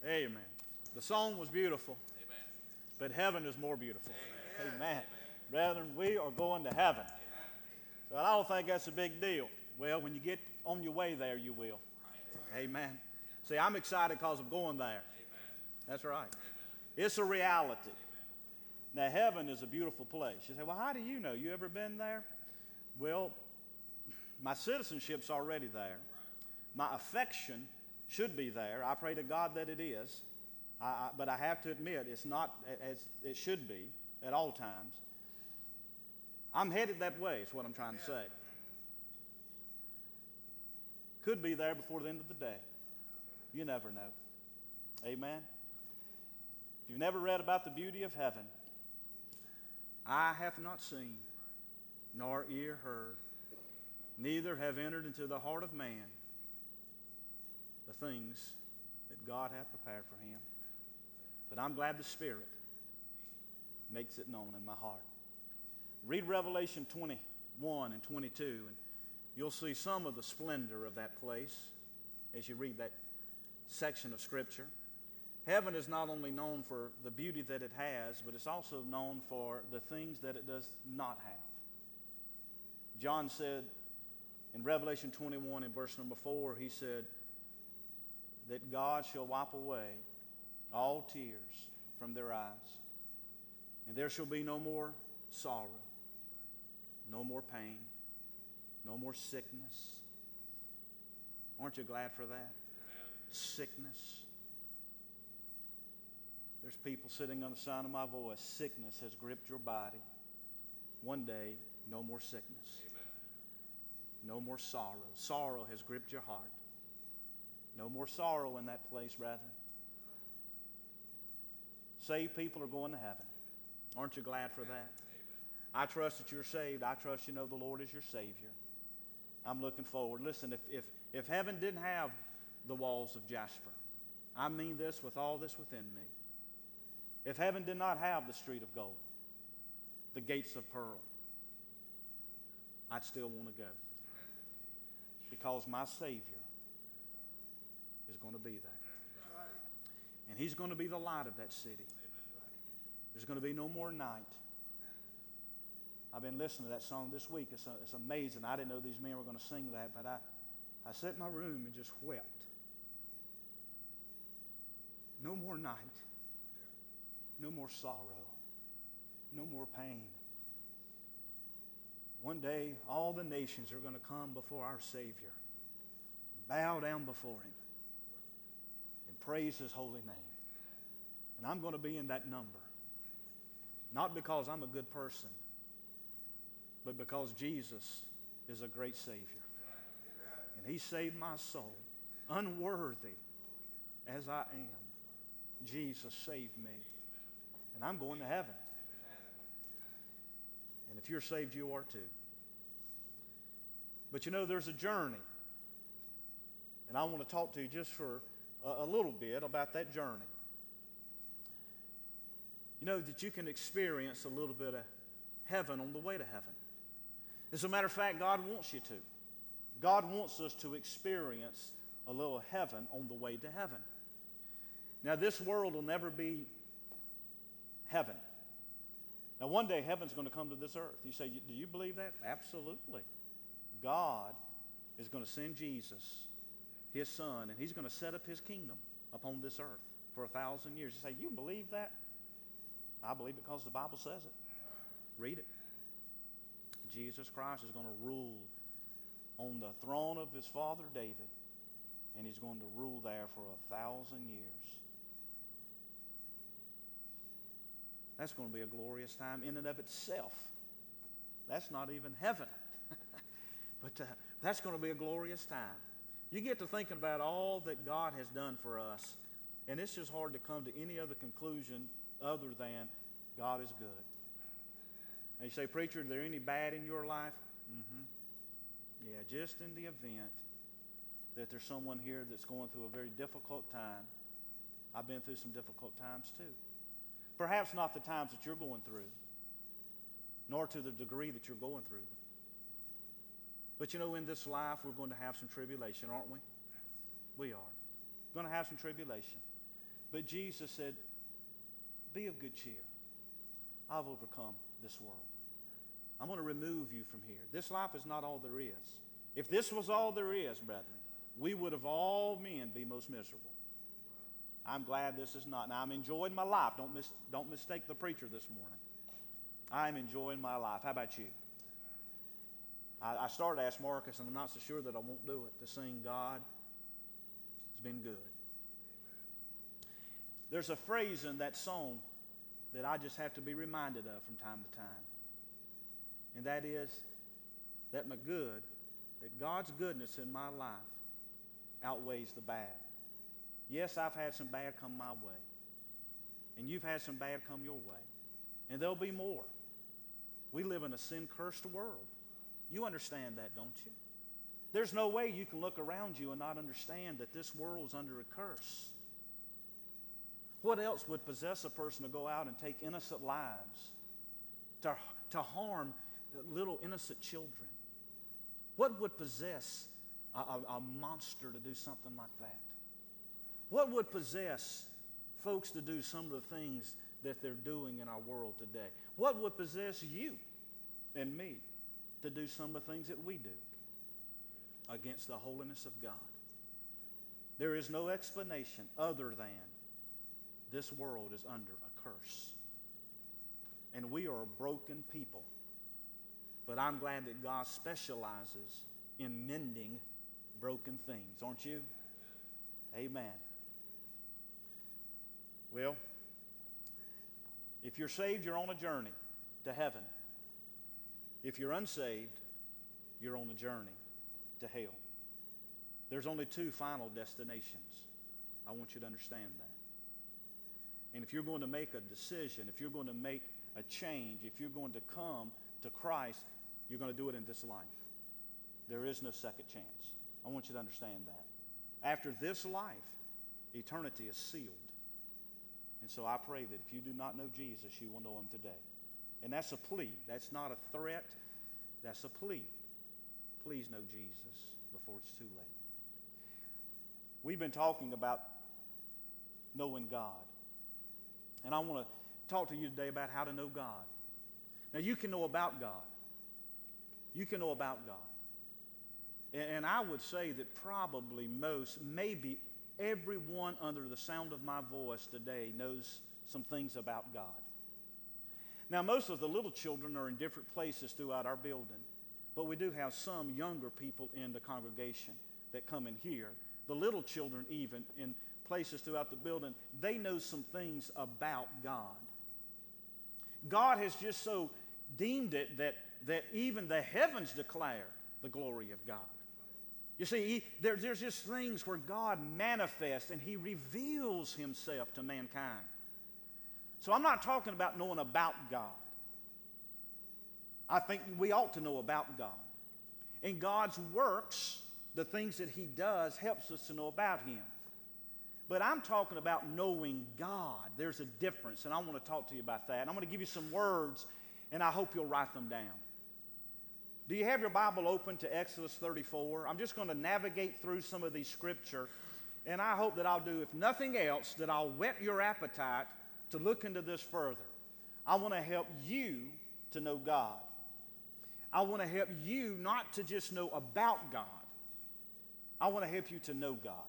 Amen. The song was beautiful, Amen. but heaven is more beautiful. Amen. Amen. Brethren, we are going to heaven. So I don't think that's a big deal. Well, when you get on your way there, you will. Amen. See, I'm excited because I'm going there. That's right. It's a reality. Now, heaven is a beautiful place. You say, well, how do you know? You ever been there? Well, my citizenship's already there. My affection should be there. I pray to God that it is. But I have to admit, it's not as it should be at all times. I'm headed that way, is what I'm trying to say. Could be there before the end of the day. You never know. Amen. If you've never read about the beauty of heaven, eye hath not seen, nor ear heard, neither have entered into the heart of man the things that God hath prepared for him. But I'm glad the Spirit makes it known in my heart. Read Revelation 21 and 22, and you'll see some of the splendor of that place as you read that section of Scripture. Heaven is not only known for the beauty that it has, but it's also known for the things that it does not have. John said in Revelation 21 in verse number 4, he said that God shall wipe away all tears from their eyes, and there shall be no more sorrow, no more pain, no more sickness. Aren't you glad for that? Amen. Sickness. There's people sitting on the sound of my voice. Sickness has gripped your body. One day, no more sickness. Amen. No more sorrow. Sorrow has gripped your heart. No more sorrow in that place, brethren. Saved people are going to heaven. Aren't you glad for that? Amen. I trust that you're saved. I trust you know the Lord is your Savior. I'm looking forward. Listen, if heaven didn't have the walls of jasper, I mean this with all this within me. If heaven did not have the street of gold, the gates of pearl, I'd still want to go. Because my Savior is going to be there. And He's going to be the light of that city. There's going to be no more night. I've been listening to that song this week. It's amazing. I didn't know these men were going to sing that, but I sat in my room and just wept. No more night. No more sorrow. No more pain. One day, all the nations are going to come before our Savior and bow down before Him and praise His holy name. And I'm going to be in that number. Not because I'm a good person, but because Jesus is a great Savior. And He saved my soul. Unworthy as I am, Jesus saved me. And I'm going to heaven. And if you're saved, you are too. But you know, there's a journey. And I want to talk to you just for a little bit about that journey. You know, that you can experience a little bit of heaven on the way to heaven. As a matter of fact, God wants you to. God wants us to experience a little heaven on the way to heaven. Now, this world will never be heaven. Now, one day heaven's going to come to this earth. You say, do you believe that? Absolutely. God is going to send Jesus, His Son, and He's going to set up His kingdom upon this earth for 1,000 years. You say, you believe that? I believe it because the Bible says it. Read it. Jesus Christ is going to rule on the throne of His father David, and He's going to rule there for 1,000 years. That's going to be a glorious time in and of itself. That's not even heaven. But that's going to be a glorious time. You get to thinking about all that God has done for us, and it's just hard to come to any other conclusion other than God is good. And you say, preacher, is there any bad in your life? Yeah, just in the event that there's someone here that's going through a very difficult time. I've been through some difficult times too. Perhaps not the times that you're going through, nor to the degree that you're going through. But you know, in this life, we're going to have some tribulation, aren't we? We are. We're going to have some tribulation. But Jesus said, be of good cheer. I've overcome this world. I'm going to remove you from here. This life is not all there is. If this was all there is, brethren, we would of all men be most miserable. I'm glad this is not. Now, I'm enjoying my life. Don't mistake the preacher this morning. I'm enjoying my life. How about you? I started to ask Marcus, and I'm not so sure that I won't do it, to sing God has been good. There's a phrase in that song that I just have to be reminded of from time to time. And that is that God's goodness in my life outweighs the bad. Yes, I've had some bad come my way. And you've had some bad come your way. And there'll be more. We live in a sin-cursed world. You understand that, don't you? There's no way you can look around you and not understand that this world's under a curse. What else would possess a person to go out and take innocent lives, to harm little innocent children? What would possess a monster to do something like that? What would possess folks to do some of the things that they're doing in our world today? What would possess you and me to do some of the things that we do against the holiness of God? There is no explanation other than this world is under a curse. And we are a broken people. But I'm glad that God specializes in mending broken things, aren't you? Amen. Well, if you're saved, you're on a journey to heaven. If you're unsaved, you're on a journey to hell. There's only two final destinations. I want you to understand that. And if you're going to make a decision, if you're going to make a change, if you're going to come to Christ, you're going to do it in this life. There is no second chance. I want you to understand that. After this life, eternity is sealed. And so I pray that if you do not know Jesus, you will know him today. And that's a plea. That's not a threat. That's a plea. Please know Jesus before it's too late. We've been talking about knowing God. And I want to talk to you today about how to know God. Now, you can know about God. You can know about God. And I would say that probably most, maybe everyone under the sound of my voice today knows some things about God. Now, most of the little children are in different places throughout our building, but we do have some younger people in the congregation that come in here. The little children even in places throughout the building, they know some things about God. God has just so deemed it that even the heavens declare the glory of God. You see, there's just things where God manifests and he reveals himself to mankind. So I'm not talking about knowing about God. I think we ought to know about God. And God's works, the things that he does, helps us to know about him. But I'm talking about knowing God. There's a difference, and I want to talk to you about that. And I'm going to give you some words, and I hope you'll write them down. Do you have your Bible open to Exodus 34? I'm just going to navigate through some of these scripture, and I hope that I'll do, if nothing else, that I'll whet your appetite to look into this further. I want to help you to know God. I want to help you not to just know about God. I want to help you to know God.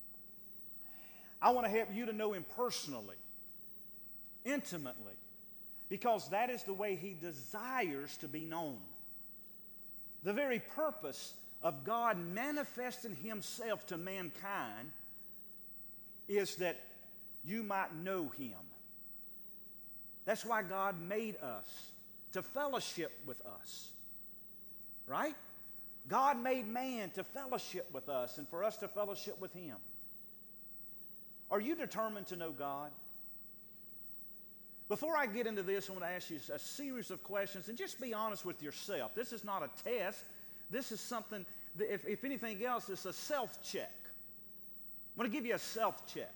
I want to help you to know him personally, intimately, because that is the way he desires to be known. The very purpose of God manifesting himself to mankind is that you might know him. That's why God made us, to fellowship with us. Right? God made man to fellowship with us and for us to fellowship with him. Are you determined to know God? Before I get into this, I want to ask you a series of questions, and just be honest with yourself. This is not a test. This is something, that if anything else, it's a self-check. I'm going to give you a self-check.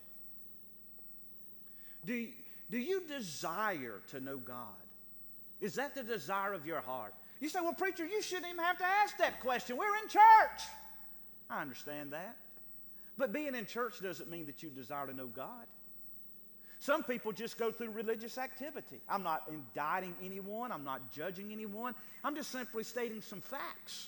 Do you desire to know God? Is that the desire of your heart? You say, well, preacher, you shouldn't even have to ask that question. We're in church. I understand that. But being in church doesn't mean that you desire to know God. Some people just go through religious activity. I'm not indicting anyone. I'm not judging anyone. I'm just simply stating some facts.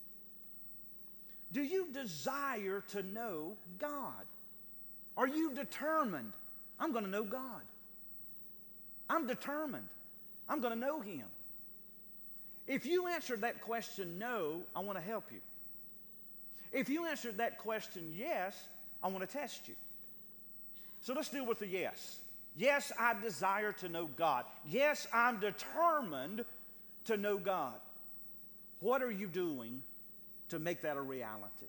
Do you desire to know God? Are you determined? I'm going to know God. I'm determined. I'm going to know Him. If you answered that question no, I want to help you. If you answered that question yes, I want to test you. So let's deal with the yes. Yes, I desire to know God. Yes, I'm determined to know God. What are you doing to make that a reality?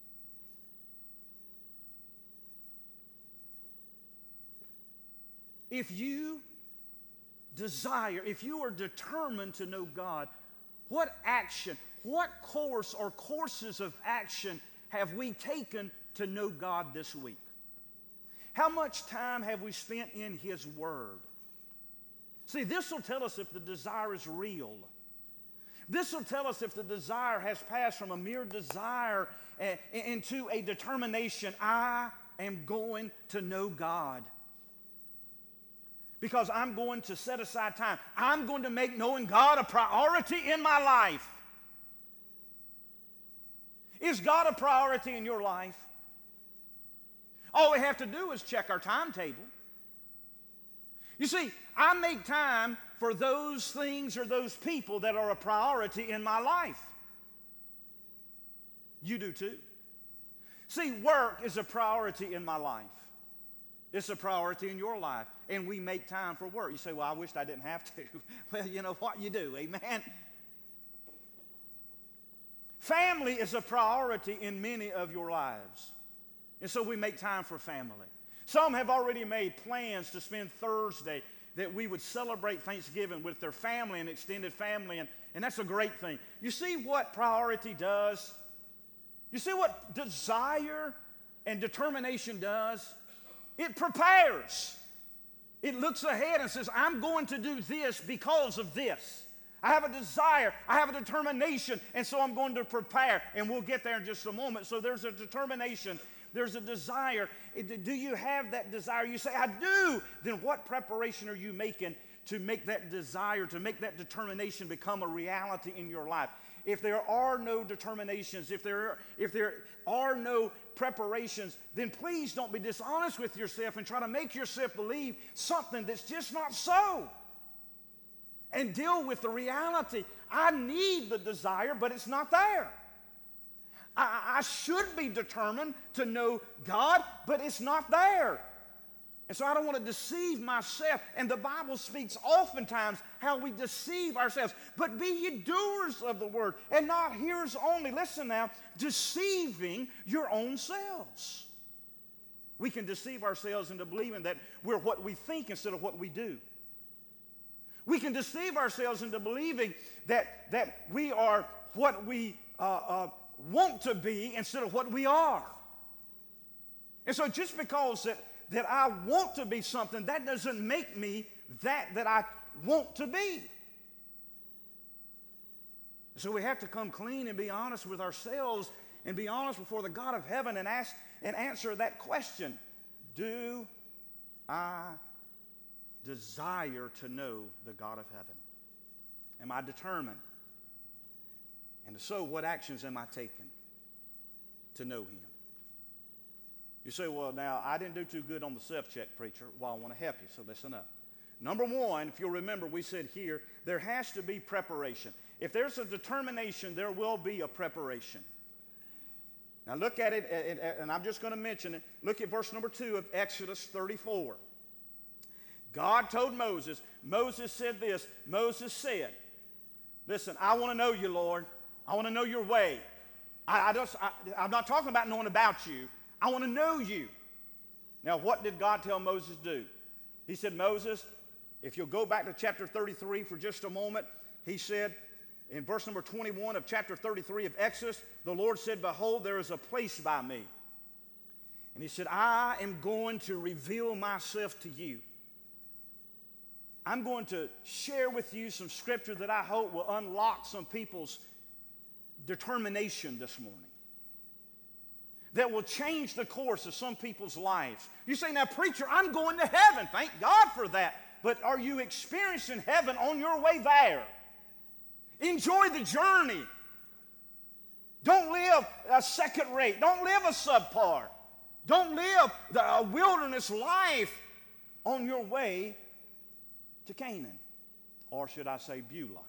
If you desire, if you are determined to know God, what action, what course or courses of action have we taken to know God this week? How much time have we spent in His Word? See, this will tell us if the desire is real. This will tell us if the desire has passed from a mere desire into a determination. I am going to know God. Because I'm going to set aside time. I'm going to make knowing God a priority in my life. Is God a priority in your life? All we have to do is check our timetable. You see, I make time for those things or those people that are a priority in my life. You do too. See, work is a priority in my life. It's a priority in your life. And we make time for work. You say, well, I wished I didn't have to. Well, you know what? You do. Amen. Family is a priority in many of your lives. And so we make time for family. Some have already made plans to spend Thursday that we would celebrate Thanksgiving with their family and extended family, and that's a great thing. You see what priority does? You see what desire and determination does? It prepares. It looks ahead and says, I'm going to do this because of this. I have a desire, I have a determination, and so I'm going to prepare, and we'll get there in just a moment. So there's a determination. There's a desire. Do you have that desire? You say, I do. Then what preparation are you making to make that desire, to make that determination become a reality in your life? If there are no determinations, if there are no preparations, then please don't be dishonest with yourself and try to make yourself believe something that's just not so. And deal with the reality. I need the desire, but it's not there. I should be determined to know God, but it's not there. And so I don't want to deceive myself. And the Bible speaks oftentimes how we deceive ourselves. But be ye doers of the word and not hearers only. Listen now, deceiving your own selves. We can deceive ourselves into believing that we're what we think instead of what we do. We can deceive ourselves into believing that we are what we want to be instead of what we are. And so just because that I want to be something, that doesn't make me that I want to be. So we have to come clean and be honest with ourselves and be honest before the God of heaven and ask and answer that question. Do I desire to know the God of heaven? Am I determined? And if so, what actions am I taking to know Him? You say, well, now, I didn't do too good on the self-check, preacher. Well, I want to help you, so listen up. Number one, if you'll remember, we said here, there has to be preparation. If there's a determination, there will be a preparation. Now, look at it, and I'm just going to mention it. Look at verse number 2 of Exodus 34. God told Moses, Moses said this, Moses said, listen, I want to know you, Lord. I want to know your way. I'm not talking about knowing about you. I want to know you. Now, what did God tell Moses to do? He said, Moses, if you'll go back to chapter 33 for just a moment, he said in verse number 21 of chapter 33 of Exodus, the Lord said, behold, there is a place by me. And he said, I am going to reveal myself to you. I'm going to share with you some scripture that I hope will unlock some people's determination this morning. that will change the course of some people's lives. You say, now, preacher, I'm going to heaven. Thank God for that. But are you experiencing heaven on your way there? Enjoy the journey. Don't live a second rate. Don't live a subpar. Don't live a wilderness life on your way to Canaan. Or should I say Beulah?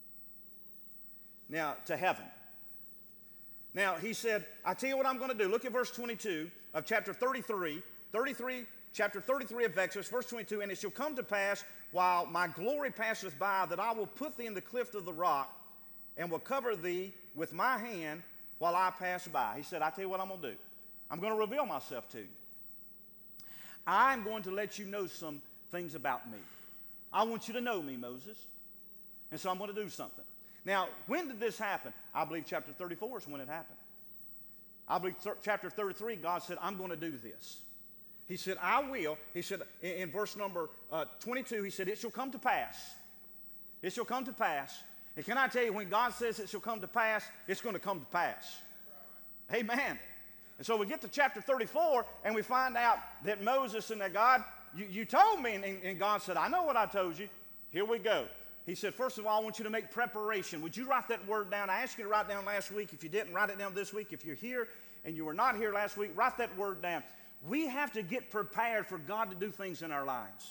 Now, to heaven. Now, he said, I tell you what I'm going to do. Look at verse 22 of chapter 33. Chapter 33 of Exodus, verse 22. And it shall come to pass, while my glory passeth by, that I will put thee in the cleft of the rock, and will cover thee with my hand while I pass by. He said, I tell you what I'm going to do. I'm going to reveal myself to you. I'm going to let you know some things about me. I want you to know me, Moses. And so I'm going to do something. Now, when did this happen? I believe chapter 34 is when it happened. I believe chapter 33, God said, I'm going to do this. He said, I will. He said, in verse number 22, he said, it shall come to pass. It shall come to pass. And can I tell you, when God says it shall come to pass, it's going to come to pass. Amen. And so we get to chapter 34, and we find out that Moses and that God, you told me, and God said, I know what I told you. Here we go. He said, first of all, I want you to make preparation. Would you write that word down? I asked you to write down last week. If you didn't, write it down this week. If you're here and you were not here last week, write that word down. We have to get prepared for God to do things in our lives.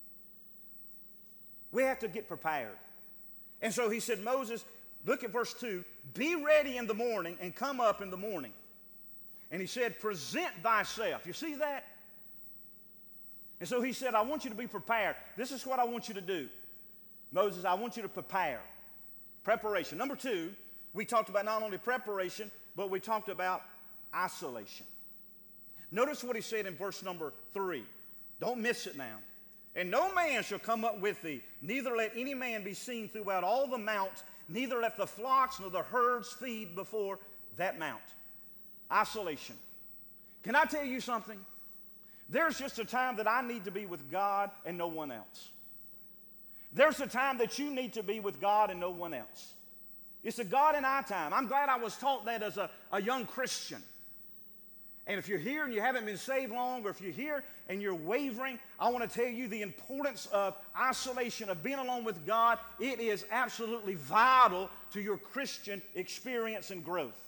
We have to get prepared. And so he said, Moses, look at verse 2, be ready in the morning and come up in the morning. And he said, present thyself. You see that? And so he said, I want you to be prepared. This is what I want you to do. Moses, I want you to prepare. Preparation. Number 2, we talked about not only preparation, but we talked about isolation. Notice what he said in verse number 3. Don't miss it now. And no man shall come up with thee, neither let any man be seen throughout all the mount, neither let the flocks nor the herds feed before that mount. Isolation. Can I tell you something? There's just a time that I need to be with God and no one else. There's a time that you need to be with God and no one else. It's a God and I time. I'm glad I was taught that as a young Christian. And if you're here and you haven't been saved long, or if you're here and you're wavering, I want to tell you the importance of isolation, of being alone with God. It is absolutely vital to your Christian experience and growth.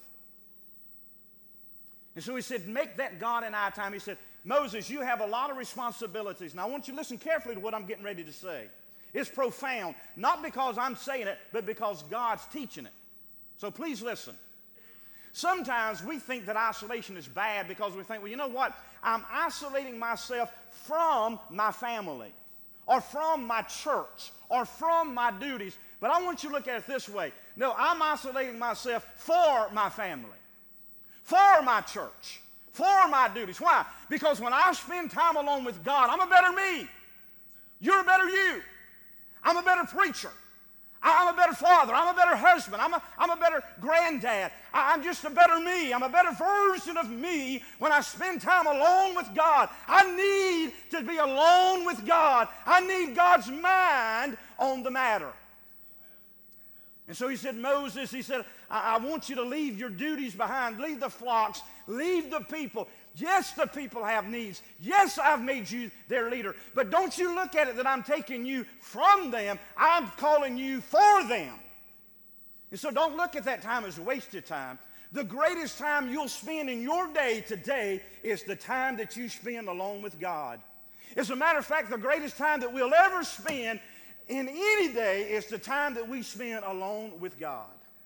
And so he said, make that God and I time. He said, Moses, you have a lot of responsibilities. Now I want you to listen carefully to what I'm getting ready to say. It's profound, not because I'm saying it, but because God's teaching it. So please listen. Sometimes we think that isolation is bad because we think, well, you know what? I'm isolating myself from my family or from my church or from my duties. But I want you to look at it this way. No, I'm isolating myself for my family, for my church, for my duties. Why? Because when I spend time alone with God, I'm a better me. You're a better you. I'm a better preacher. I'm a better father. I'm a better husband. I'm a better granddad. I'm just a better me. I'm a better version of me when I spend time alone with God. I need to be alone with God. I need God's mind on the matter. And so he said, Moses, he said, I want you to leave your duties behind. Leave the flocks. Leave the people. Yes, the people have needs. Yes, I've made you their leader. But don't you look at it that I'm taking you from them. I'm calling you for them. And so don't look at that time as wasted time. The greatest time you'll spend in your day today is the time that you spend alone with God. As a matter of fact, the greatest time that we'll ever spend in any day is the time that we spend alone with God.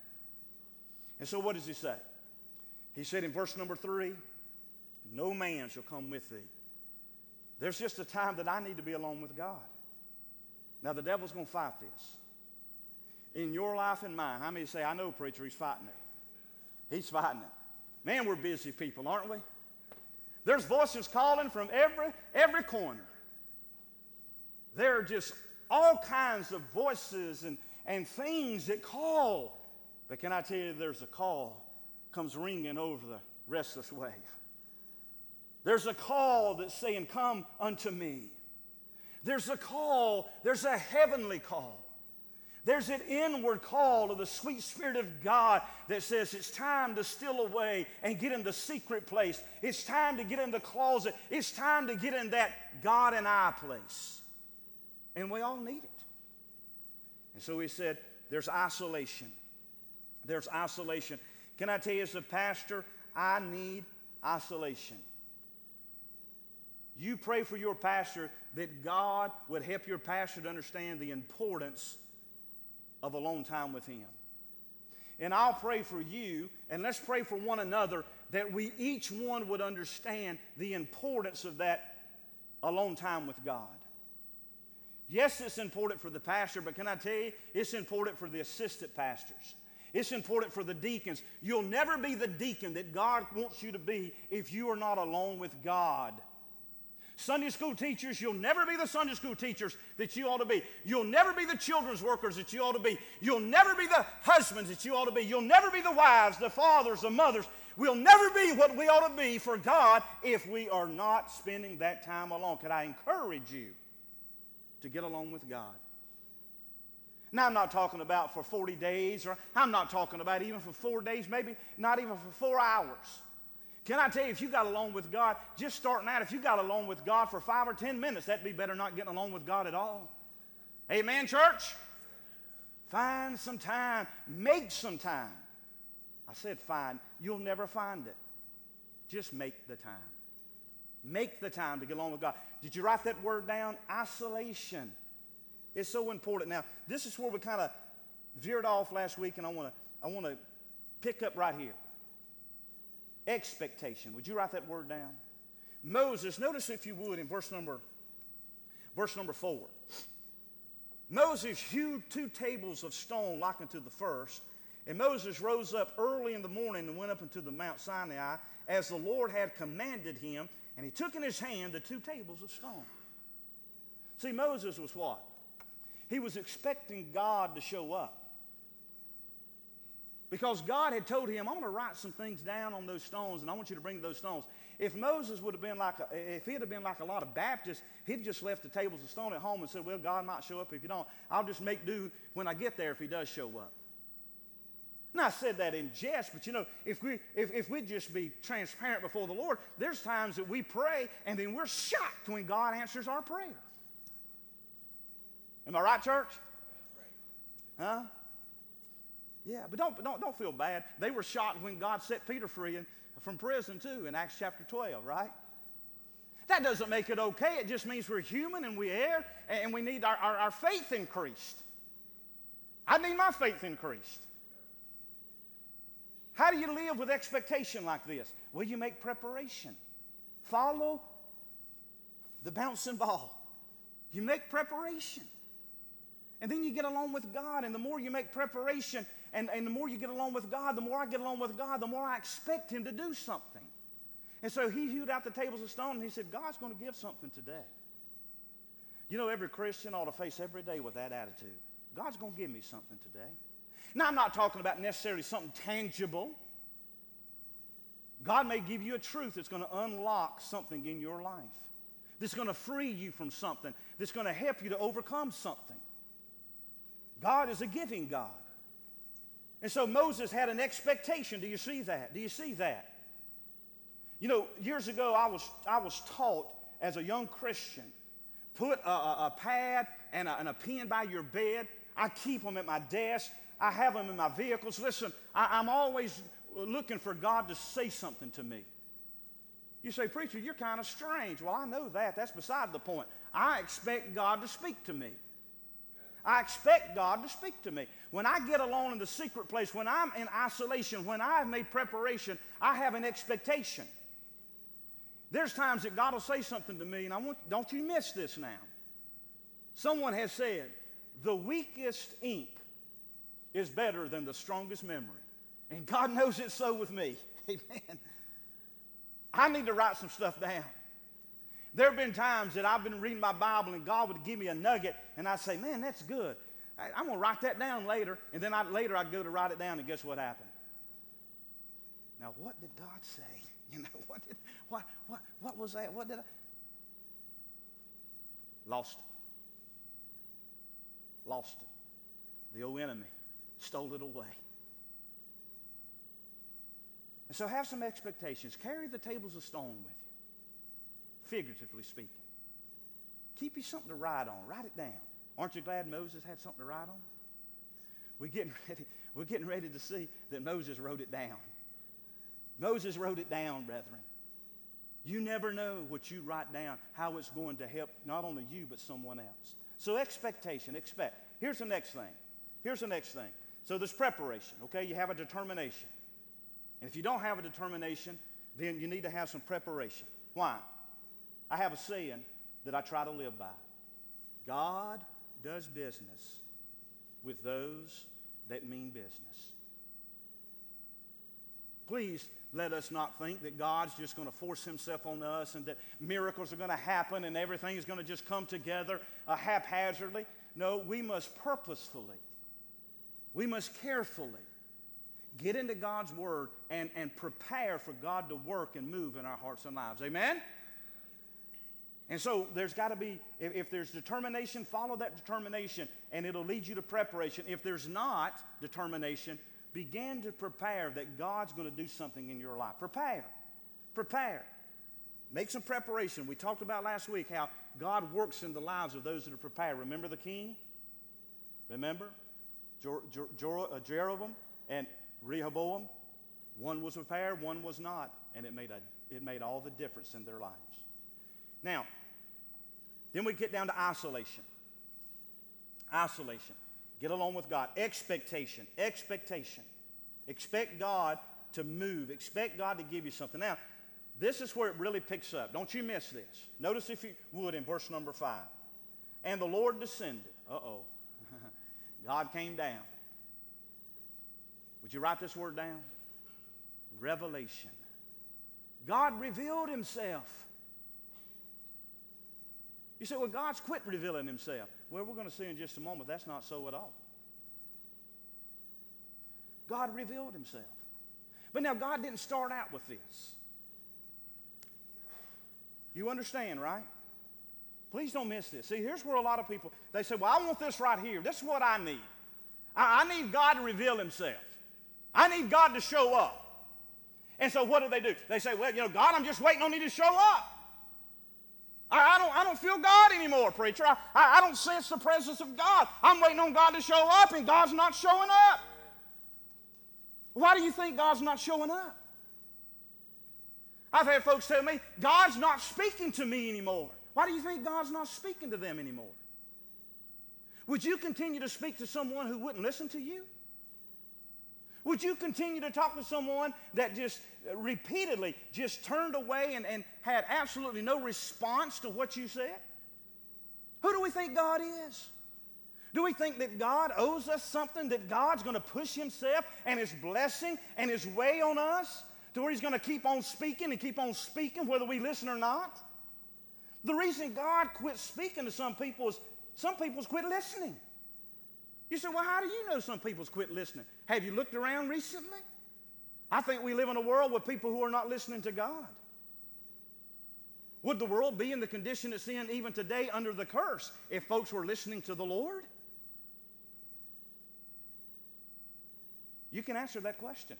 And so what does he say? He said in verse number 3, no man shall come with thee. There's just a time that I need to be alone with God. Now the devil's going to fight this. In your life and mine, how many say, I know, preacher, he's fighting it. He's fighting it. Man, we're busy people, aren't we? There's voices calling from every corner. There are just all kinds of voices and things that call. But can I tell you, there's a call comes ringing over the restless wave. There's a call that's saying, come unto me. There's a call, there's a heavenly call. There's an inward call of the sweet Spirit of God that says it's time to steal away and get in the secret place. It's time to get in the closet. It's time to get in that God and I place. And we all need it. And so he said, there's isolation. There's isolation. Can I tell you as a pastor, I need isolation. You pray for your pastor that God would help your pastor to understand the importance of alone time with him. And I'll pray for you, and let's pray for one another, that we each one would understand the importance of that alone time with God. Yes, it's important for the pastor, but can I tell you, it's important for the assistant pastors. It's important for the deacons. You'll never be the deacon that God wants you to be if you are not alone with God. Sunday school teachers, you'll never be the Sunday school teachers that you ought to be. You'll never be the children's workers that you ought to be. You'll never be the husbands that you ought to be. You'll never be the wives, the fathers, the mothers. We'll never be what we ought to be for God if we are not spending that time alone. Could I encourage you to get along with God? Now, I'm not talking about for 40 days, or I'm not talking about even for 4 days, maybe not even for 4 hours. Can I tell you, if you got along with God, just starting out, if you got along with God for 5 or 10 minutes, that'd be better not getting along with God at all. Amen, church? Find some time. Make some time. I said find. You'll never find it. Just make the time. Make the time to get along with God. Did you write that word down? Isolation. It's so important. Now, this is where we kind of veered off last week, and I want to pick up right here. Expectation. Would you write that word down? Moses, notice if you would in verse number 4. Moses hewed 2 tables of stone like unto the first, and Moses rose up early in the morning and went up into the Mount Sinai as the Lord had commanded him, and he took in his hand the 2 tables of stone. See, Moses was what? He was expecting God to show up. Because God had told him, I'm going to write some things down on those stones, and I want you to bring those stones. If Moses would have been if he'd have been like a lot of Baptists, he'd just left the tables of stone at home and said, well, God might show up if you don't. I'll just make do when I get there if he does show up. Now, I said that in jest, but you know, if we'd just be transparent before the Lord, there's times that we pray, and then we're shocked when God answers our prayer. Am I right, church? Huh? Yeah, but don't feel bad. They were shocked when God set Peter free from prison too in Acts chapter 12, right? That doesn't make it okay. It just means we're human and we err and we need our faith increased. I need my faith increased. How do you live with expectation like this? Well, you make preparation. Follow the bouncing ball. You make preparation. And then you get along with God, and the more you make preparation and the more you get along with God, the more I get along with God, the more I expect him to do something. And so he hewed out the tables of stone, and he said, God's going to give something today. You know, every Christian ought to face every day with that attitude. God's going to give me something today. Now, I'm not talking about necessarily something tangible. God may give you a truth that's going to unlock something in your life, that's going to free you from something, that's going to help you to overcome something. God is a giving God. And so Moses had an expectation. Do you see that? Do you see that? You know, years ago I was taught as a young Christian, put a pad and a pen by your bed. I keep them at my desk. I have them in my vehicles. Listen, I'm always looking for God to say something to me. You say, preacher, you're kind of strange. Well, I know that. That's beside the point. I expect God to speak to me. I expect God to speak to me. When I get alone in the secret place, when I'm in isolation, when I've made preparation, I have an expectation. There's times that God will say something to me, and don't you miss this now. Someone has said, the weakest ink is better than the strongest memory. And God knows it's so with me. Amen. I need to write some stuff down. There have been times that I've been reading my Bible and God would give me a nugget and I'd say, man, that's good. I'm going to write that down later. And then later I'd go to write it down and guess what happened? Now, what did God say? You know, what was that? What did I? Lost it. the old enemy stole it away. And so have some expectations. Carry the tables of stone with you, figuratively speaking. Keep you something to write on. Write it down. Aren't you glad Moses had something to write on? We're getting ready to see that Moses wrote it down. Moses wrote it down, brethren. You never know what you write down, how it's going to help not only you, but someone else. So expectation, expect. Here's the next thing. So there's preparation, okay? You have a determination. And if you don't have a determination, then you need to have some preparation. Why? I have a saying that I try to live by. God does business with those that mean business. Please let us not think that God's just going to force himself on us and that miracles are going to happen and everything is going to just come together haphazardly. No, we must purposefully, we must carefully get into God's Word and prepare for God to work and move in our hearts and lives. Amen? And so there's got to be, if there's determination, follow that determination, and it'll lead you to preparation. If there's not determination, begin to prepare that God's going to do something in your life. Prepare. Prepare. Make some preparation. We talked about last week how God works in the lives of those that are prepared. Remember the king? Remember? Jeroboam and Rehoboam. One was prepared, one was not, and it made all the difference in their lives. Now, then we get down to isolation. Isolation. Get along with God. Expectation. Expectation. Expect God to move. Expect God to give you something. Now, this is where it really picks up. Don't you miss this. Notice, if you would, in verse number 5. And the Lord descended. Uh-oh. God came down. Would you write this word down? Revelation. God revealed himself. You say, well, God's quit revealing himself. Well, we're going to see in just a moment that's not so at all. God revealed himself. But now, God didn't start out with this. You understand, right? Please don't miss this. See, here's where a lot of people, they say, well, I want this right here. This is what I need. I need God to reveal himself. I need God to show up. And so what do? They say, well, God, I'm just waiting on you to show up. I don't feel God anymore, preacher. I don't sense the presence of God. I'm waiting on God to show up, and God's not showing up. Why do you think God's not showing up? I've had folks tell me, God's not speaking to me anymore. Why do you think God's not speaking to them anymore? Would you continue to speak to someone who wouldn't listen to you? Would you continue to talk to someone that just repeatedly just turned away and had absolutely no response to what you said? Who do we think God is? Do we think that God owes us something, that God's going to push himself and his blessing and his way on us to where he's going to keep on speaking and keep on speaking whether we listen or not? The reason God quit speaking to some people is some people's quit listening. You say, well, how do you know some people's quit listening? Have you looked around recently? I think we live in a world with people who are not listening to God. Would the world be in the condition it's in even today under the curse if folks were listening to the Lord? You can answer that question.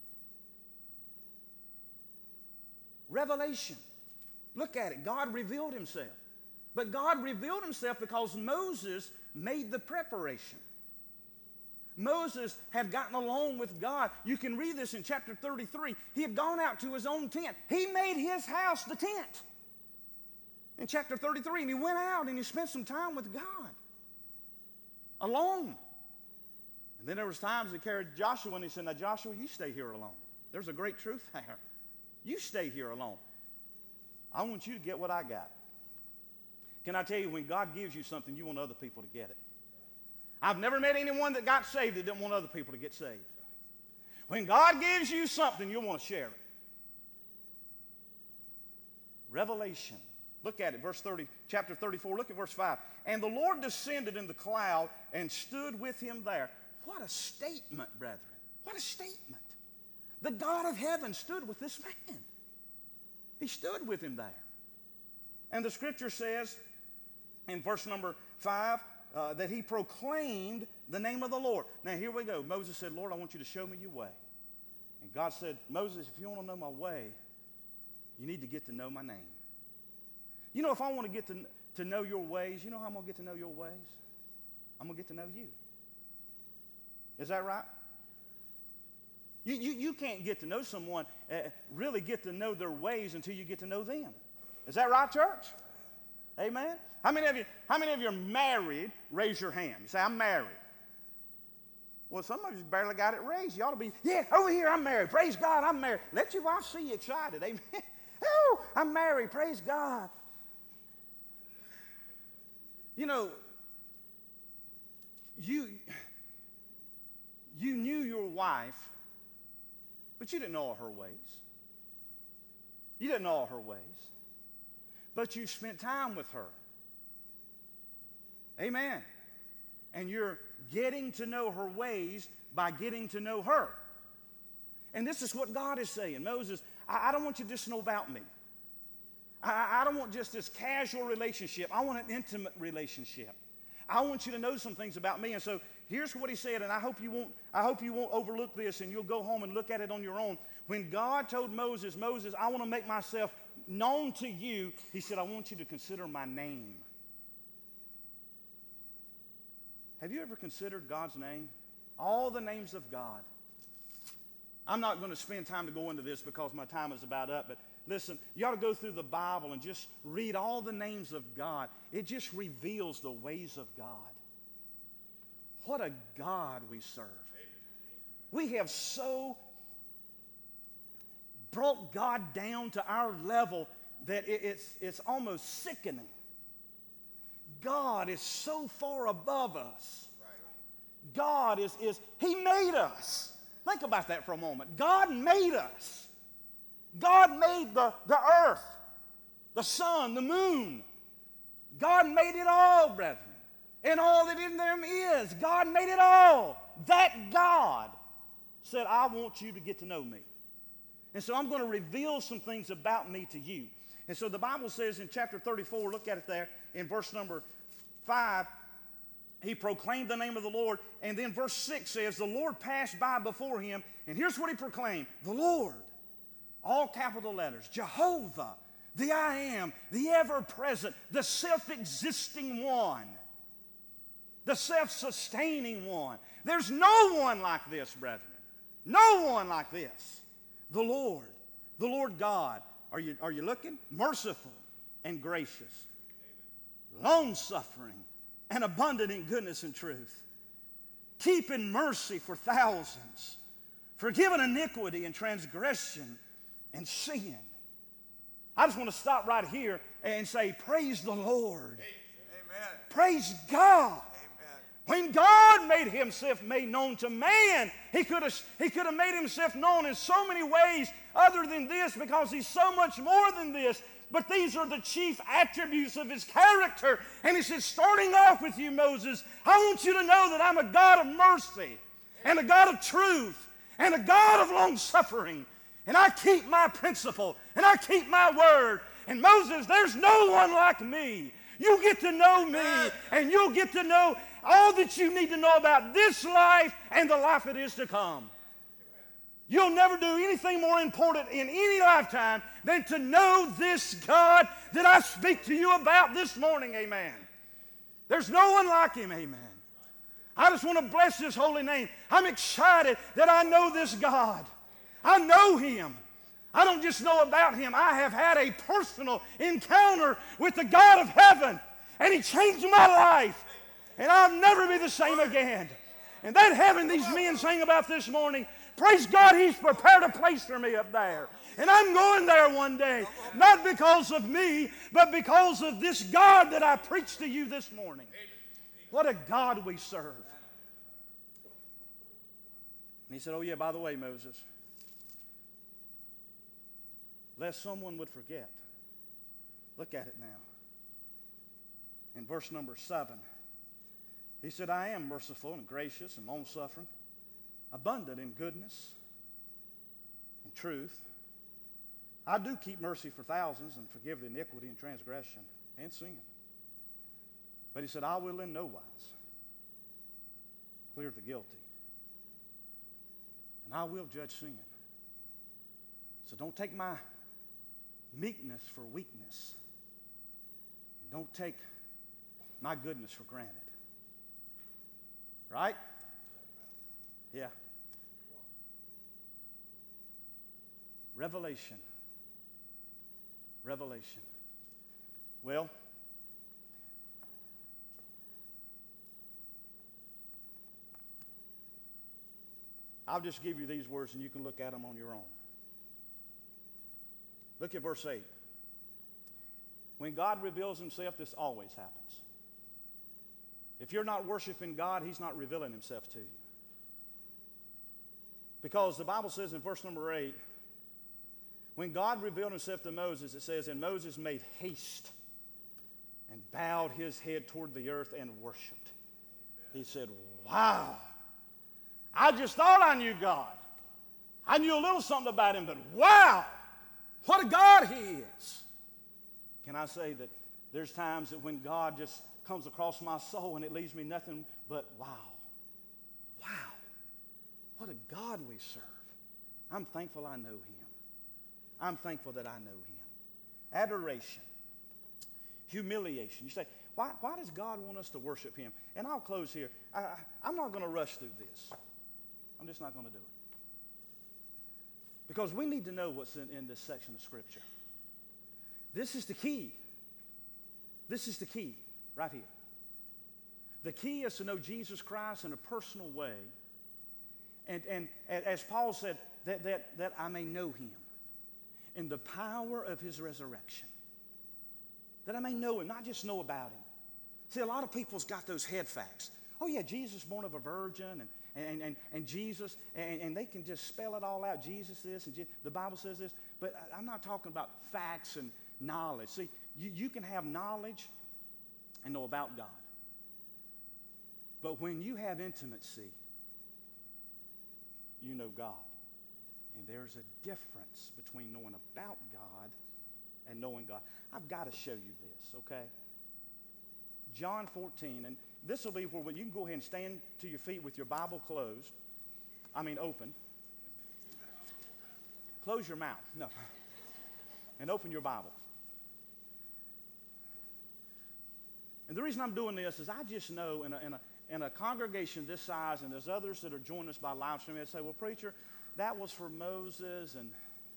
Revelation. Look at it. God revealed himself. But God revealed himself because Moses made the preparation. Moses had gotten along with God. You can read this in chapter 33. He had gone out to his own tent. He made his house the tent in chapter 33. And he went out and he spent some time with God alone. And then there was times he carried Joshua and he said, now Joshua, you stay here alone. There's a great truth there. You stay here alone. I want you to get what I got. Can I tell you, when God gives you something, you want other people to get it. I've never met anyone that got saved that didn't want other people to get saved. When God gives you something, you'll want to share it. Revelation. Look at it, verse 30, chapter 34. Look at verse 5. And the Lord descended in the cloud and stood with him there. What a statement, brethren. What a statement. The God of heaven stood with this man. He stood with him there. And the scripture says in verse number 5, that he proclaimed the name of the Lord. Now, here we go. Moses said, Lord, I want you to show me your way. And God said, Moses, if you want to know my way, you need to get to know my name. You know, if I want to get to know your ways, you know how I'm going to get to know your ways? I'm going to get to know you. Is that right? You can't get to know someone, really get to know their ways until you get to know them. Is that right, church? Amen? How many of you are married? Raise your hand. You say, I'm married. Well, some of you barely got it raised. You ought to be, yeah, over here, I'm married. Praise God, I'm married. Let your wife see you excited. Amen? Oh, I'm married. Praise God. You know, you knew your wife, but you didn't know all her ways. You didn't know all her ways. But you spent time with her. Amen. And you're getting to know her ways by getting to know her. And this is what God is saying. Moses, I don't want you to just know about me. I don't want just this casual relationship. I want an intimate relationship. I want you to know some things about me. And so here's what he said, and I hope you won't overlook this, and you'll go home and look at it on your own. When God told Moses, Moses, I want to make myself known to you, he said, I want you to consider my name. Have you ever considered God's name? All the names of God. I'm not going to spend time to go into this because my time is about up, but listen, you ought to go through the Bible and just read all the names of God. It just reveals the ways of God. What a God we serve. We have so brought God down to our level that it's almost sickening. God is so far above us. God is He made us. Think about that for a moment. God made us. God made the earth, the sun, the moon. God made it all, brethren. And all that in them is. God made it all. That God said, I want you to get to know me. And so I'm going to reveal some things about me to you. And so the Bible says in chapter 34, look at it there, in verse number 5, he proclaimed the name of the Lord. And then verse 6 says, the Lord passed by before him. And here's what he proclaimed. The Lord, all capital letters, Jehovah, the I am, the ever-present, the self-existing one, the self-sustaining one. There's no one like this, brethren. No one like this. The Lord God. Are you looking? Merciful and gracious, long-suffering and abundant in goodness and truth, keeping mercy for thousands, forgiving iniquity and transgression and sin. I just want to stop right here and say, praise the Lord. Amen. Praise God. When God made himself made known to man, he could have made himself known in so many ways other than this, because he's so much more than this. But these are the chief attributes of his character. And he said, starting off with you, Moses, I want you to know that I'm a God of mercy and a God of truth and a God of long suffering. And I keep my principle and I keep my word. And Moses, there's no one like me. You get to know me, and you'll get to know all that you need to know about this life and the life that is to come. You'll never do anything more important in any lifetime than to know this God that I speak to you about this morning, amen. There's no one like him, amen. I just want to bless his holy name. I'm excited that I know this God. I know him. I don't just know about him. I have had a personal encounter with the God of heaven, and he changed my life, and I'll never be the same again. And that heaven these men sang about this morning, praise God, he's prepared a place for me up there. And I'm going there one day, not because of me, but because of this God that I preached to you this morning. What a God we serve. And he said, oh yeah, by the way, Moses, lest someone would forget. Look at it now. In verse number 7, he said, I am merciful and gracious and long-suffering, abundant in goodness and truth. I do keep mercy for thousands and forgive the iniquity and transgression and sin. But he said, I will in no wise clear the guilty, and I will judge sin. So don't take my meekness for weakness, and don't take my goodness for granted. Right? Yeah. Revelation. Well, I'll just give you these words and you can look at them on your own. Look at verse 8. When God reveals himself, this always happens. If you're not worshiping God, he's not revealing himself to you. Because the Bible says in verse number 8, when God revealed himself to Moses, it says, and Moses made haste and bowed his head toward the earth and worshiped. He said, wow, I just thought I knew God. I knew a little something about him, but wow, what a God he is. Can I say that there's times that when God just comes across my soul and it leaves me nothing but wow. Wow, what a God we serve. I'm thankful I know him. I'm thankful that I know him. Adoration. Humiliation. You say, why does God want us to worship him? And I'll close here. I'm not going to rush through this. I'm just not going to do it. Because we need to know what's in this section of Scripture. This is the key. This is the key right here. The key is to know Jesus Christ in a personal way. And as Paul said, that I may know him in the power of his resurrection. That I may know him, not just know about him. See, a lot of people's got those head facts. Oh yeah, Jesus born of a virgin, and Jesus, and they can just spell it all out. Jesus this, and the Bible says this. But I'm not talking about facts and knowledge. See, you can have knowledge and know about God. But when you have intimacy, you know God. And there's a difference between knowing about God and knowing God. I've got to show you this, okay? John 14, and this will be where you can go ahead and stand to your feet with your Bible closed. I mean open. Close your mouth. No. And open your Bible. And the reason I'm doing this is I just know in a congregation this size, and there's others that are joining us by live stream, they'd say, well, preacher, that was for Moses, and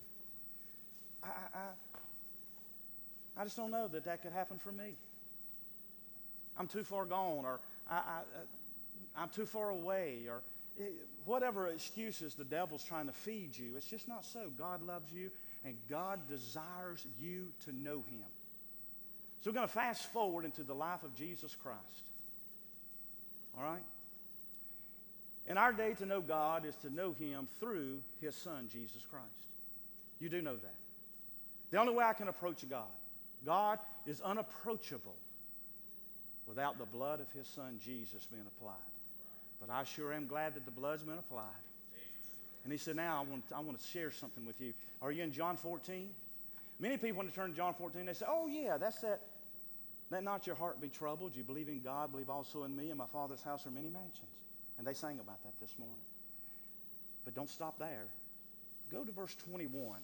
I just don't know that could happen for me. I'm too far gone, or I'm too far away, or whatever excuses the devil's trying to feed you. It's just not so. God loves you, and God desires you to know him. So we're going to fast forward into the life of Jesus Christ. All right? In our day, to know God is to know him through his son, Jesus Christ. You do know that. The only way I can approach God is unapproachable without the blood of his son, Jesus, being applied. But I sure am glad that the blood's been applied. And he said, now I want to share something with you. Are you in John 14? Many people, when they turn to John 14, they say, oh, yeah, that's that. Let not your heart be troubled. You believe in God, believe also in me. In my Father's house are many mansions. And they sang about that this morning. But don't stop there. Go to verse 21.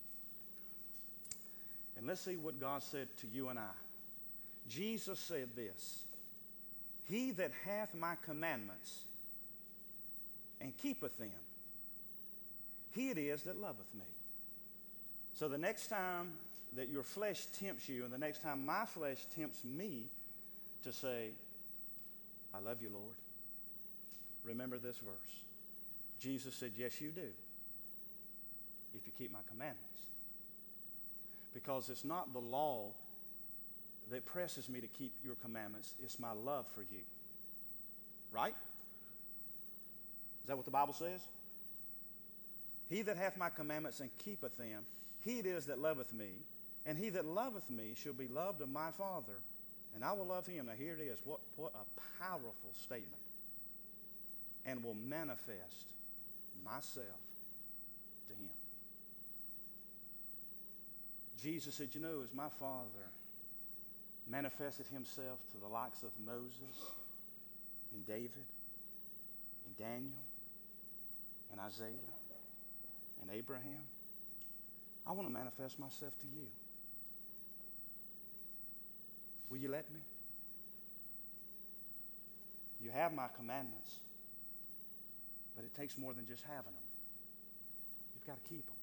And let's see what God said to you and I. Jesus said this, he that hath my commandments and keepeth them, he it is that loveth me. So the next time that your flesh tempts you, and the next time my flesh tempts me to say, I love you, Lord, remember this verse. Jesus said, yes, you do, if you keep my commandments. Because it's not the law that presses me to keep your commandments. It's my love for you. Right? Is that what the Bible says? He that hath my commandments and keepeth them, he it is that loveth me, and he that loveth me shall be loved of my Father, and I will love him. Now here it is. What a powerful statement. And will manifest myself to him. Jesus said, you know, as my Father manifested himself to the likes of Moses and David and Daniel and Isaiah and Abraham, I want to manifest myself to you. Will you let me? You have my commandments, but it takes more than just having them. You've got to keep them.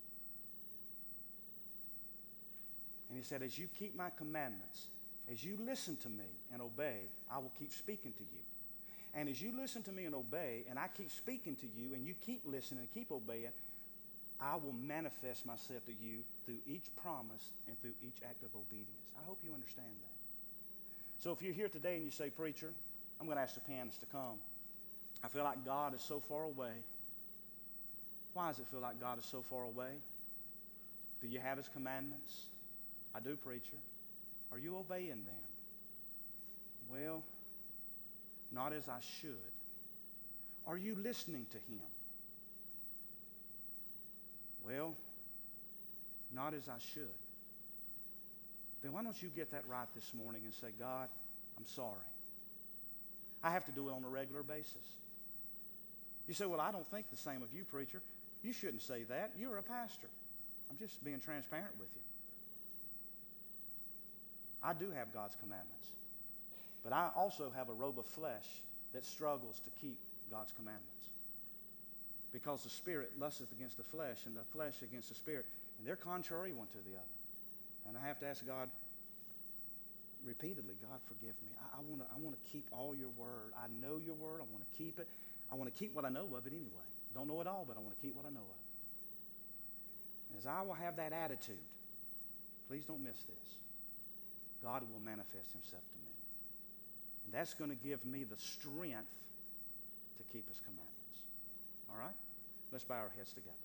And he said, as you keep my commandments, as you listen to me and obey, I will keep speaking to you. And as you listen to me and obey, and I keep speaking to you, and you keep listening and keep obeying, I will manifest myself to you through each promise and through each act of obedience. I hope you understand that. So if you're here today and you say, preacher, I'm going to ask the pianist to come. I feel like God is so far away. Why does it feel like God is so far away? Do you have his commandments? I do, preacher. Are you obeying them? Well, not as I should. Are you listening to him? Well, not as I should. Then why don't you get that right this morning and say, God, I'm sorry. I have to do it on a regular basis. You say, well, I don't think the same of you, preacher. You shouldn't say that. You're a pastor. I'm just being transparent with you. I do have God's commandments. But I also have a robe of flesh that struggles to keep God's commandments. Because the spirit lusteth against the flesh and the flesh against the spirit. And they're contrary one to the other. And I have to ask God repeatedly, God, forgive me. I want to keep all your word. I know your word. I want to keep it. I want to keep what I know of it anyway. Don't know it all, but I want to keep what I know of it. And as I will have that attitude, please don't miss this. God will manifest himself to me. And that's going to give me the strength to keep his commandments. All right? Let's bow our heads together.